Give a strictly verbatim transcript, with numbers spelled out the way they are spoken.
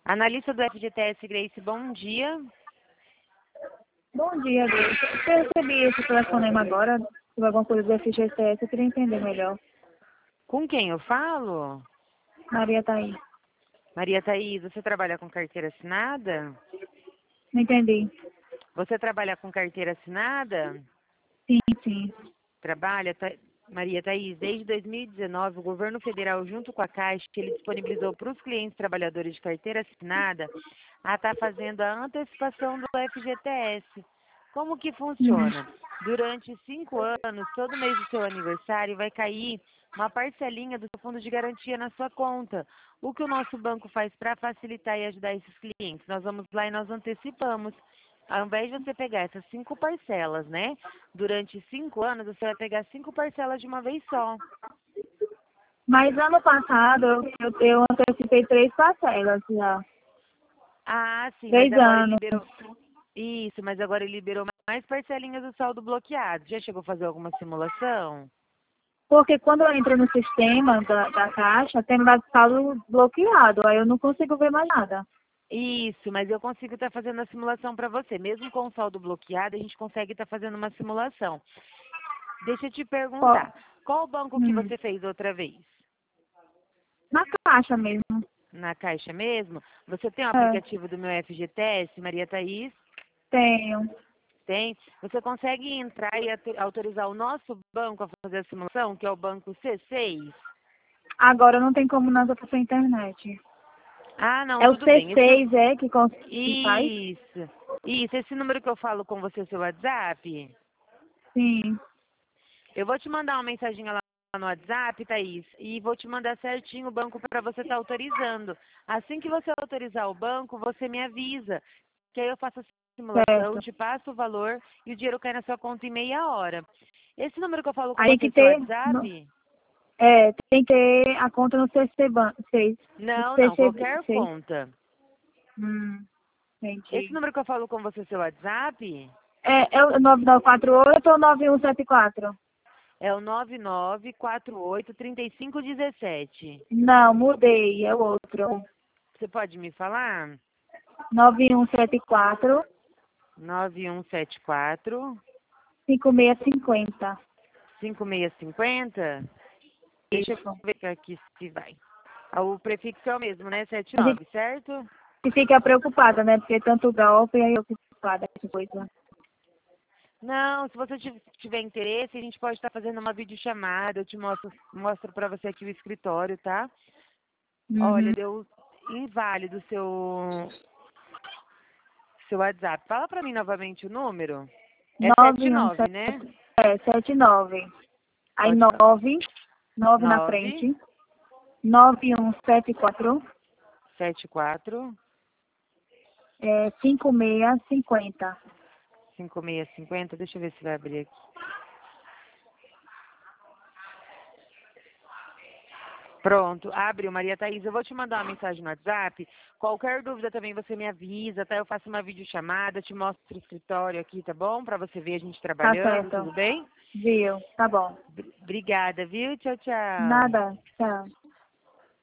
Analista do F G T S, Grace, bom dia. Bom dia, Grace. Eu recebi esse telefonema agora, sobre alguma coisa do F G T S, eu queria entender melhor. Com quem eu falo? Maria tá aí. Maria Thaís, você trabalha com carteira assinada? Não entendi. Você trabalha com carteira assinada? Sim, sim. Trabalha, Tha... Maria Thaís, desde dois mil e dezenove, o governo federal, junto com a Caixa, que ele disponibilizou para os clientes trabalhadores de carteira assinada, a estar fazendo a antecipação do F G T S. Como que Hum. funciona? Durante cinco anos, todo mês do seu aniversário, vai cair uma parcelinha do seu fundo de garantia na sua conta. O que o nosso banco faz para facilitar e ajudar esses clientes? Nós vamos lá e nós antecipamos. Ao invés de você pegar essas cinco parcelas, né? Durante cinco anos, você vai pegar cinco parcelas de uma vez só. Mas ano passado eu, eu antecipei três parcelas já. Ah, sim, mas Três agora ele anos. liberou... Isso, mas agora ele liberou mais parcelinhas do saldo bloqueado. Já chegou a fazer alguma simulação? Porque quando eu entro no sistema da, da Caixa, tem lá saldo bloqueado, aí eu não consigo ver mais nada. Isso, mas eu consigo estar fazendo a simulação para você. Mesmo com o saldo bloqueado, a gente consegue estar fazendo uma simulação. Deixa eu te Ó, perguntar, qual banco que hum, você fez outra vez? na Caixa mesmo. Na Caixa mesmo? Você tem o É, aplicativo do meu F G T S, Maria Thaís? tenho. Tem. Você consegue entrar e atu- autorizar o nosso banco a fazer a simulação, que é o banco C seis? Agora não tem como nada pra sua internet. Ah, não, É o tudo bem. Esse nu- C seis, é, que, cons- que faz? Isso. Isso, esse número que eu falo com você, seu WhatsApp, Sim. eu vou te mandar uma mensagem lá no WhatsApp, Thaís, e vou te mandar certinho o banco para você estar autorizando. Assim que você autorizar o banco, você me avisa, que aí eu faço a simulação, Certo. te passo o valor e o dinheiro cai na sua conta em meia hora. Esse número que eu falo com Aí tem você, que seu ter, no- WhatsApp? é, tem que ter a conta no C C Ban, seis. No Não, não, C C qualquer seis. conta. Hum, Esse entendi. número que eu falo com você, seu WhatsApp, É, é o nove nove quatro oito ou nove um sete quatro? é o nove nove quatro oito três cinco um sete. Não, mudei, é o outro. Você pode me falar? nove um sete quatro, nove um sete quatro, cinco seis cinco zero. cinco seis cinco zero. Deixa eu Isso. ver aqui se vai. Ah, o prefixo é o mesmo, né? A gente setenta e nove, certo? fica preocupada, né? Porque tanto golpe, aí eu fico preocupada com essa coisa. Não, se você tiv- tiver interesse, a gente pode estar fazendo uma videochamada. Eu te mostro, mostro para você aqui o escritório, tá? Olha, Uhum. deu inválido o seu, seu WhatsApp. Fala para mim novamente o número. É nove um setenta e nove, né? sete, é, sete nove. Aí Pode falar. nove, nove na nove frente. nove um sete quatro, sete quatro é, cinco seis cinco zero. cinco seis cinco zero. Deixa eu ver se vai abrir aqui. Pronto, abriu, Maria Thaís. Eu vou te mandar uma mensagem no WhatsApp. Qualquer dúvida também você me avisa, tá? Eu faço uma videochamada, te mostro o escritório aqui, tá bom? Pra você ver a gente Tá trabalhando, certo. tudo bem? Viu? Tá bom. Br- Obrigada, viu? Tchau, tchau. Nada. Tchau.